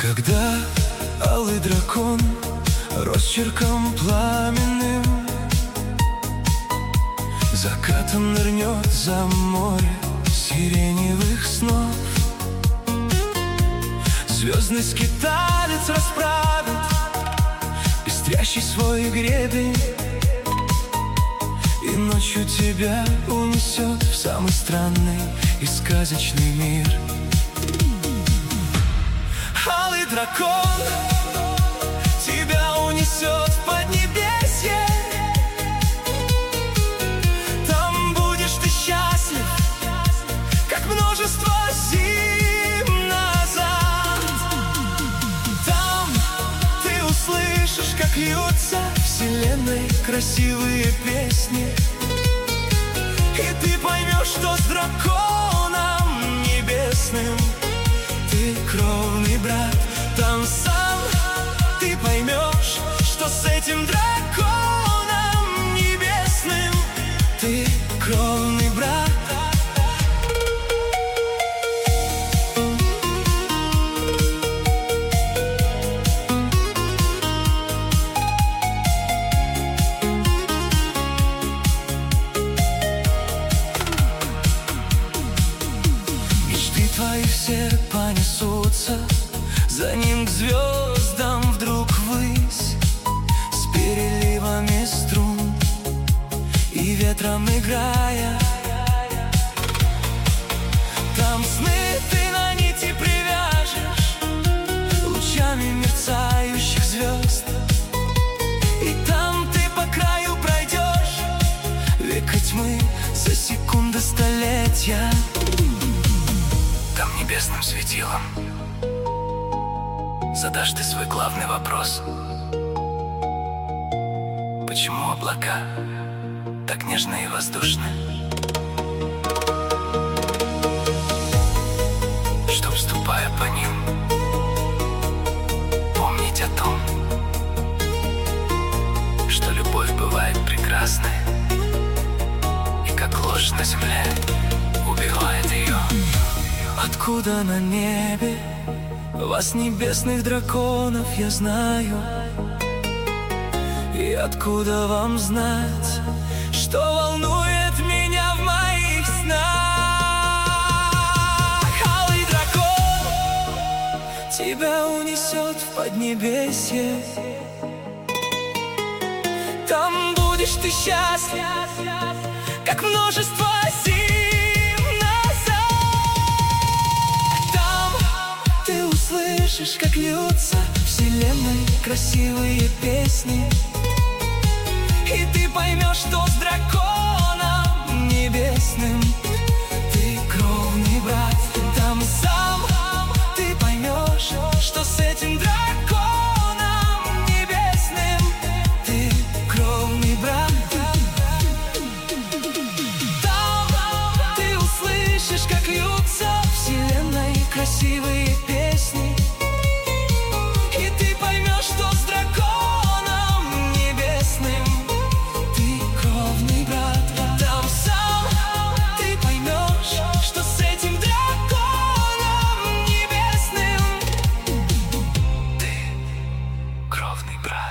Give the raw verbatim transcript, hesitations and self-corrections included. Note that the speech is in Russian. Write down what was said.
Когда алый дракон росчерком пламенным закатом нырнет за море сиреневых снов, звездный скиталец расправит пестрящий свой гребень, и ночью тебя унесет в самый странный и сказочный мир. Алый дракон тебя унесет в поднебесье. Там будешь ты счастлив, как множество зим назад. Там ты услышишь, как льются вселенной красивые песни, и ты поймешь, что с драконом небесным ты кровный брат. Там сам ты поймешь, что с этим драконом небесным ты кровный брат. Мечты твои все понесутся за ним к звездам вдруг ввысь, с переливами струн и ветром играя. Там сны ты на нити привяжешь лучами мерцающих звезд, и там ты по краю пройдешь века тьмы за секунды столетия. Там небесным светилом задашь ты свой главный вопрос: почему облака так нежны и воздушны? Чтоб, ступая по ним, помнить о том, что любовь бывает прекрасной, и как ложь на земле убивает ее. Откуда на небе вас, небесных драконов, я знаю? И откуда вам знать, что волнует меня в моих снах? Алый дракон тебя унесет в поднебесье. Там будешь ты счастлив, как множество зим назад. Там ты услышишь, как льются вселенной красивые песни, и ты поймешь, что с драконом небесным ты кровный брат. Там сам ты поймешь, что с этим драконом небесным ты кровный брат. Там ты услышишь, как льются вселенной красивые песни, и ты поймешь, что с драконом небесным ты кровный брат. Там сам ты поймешь, что с этим драконом небесным ты кровный брат.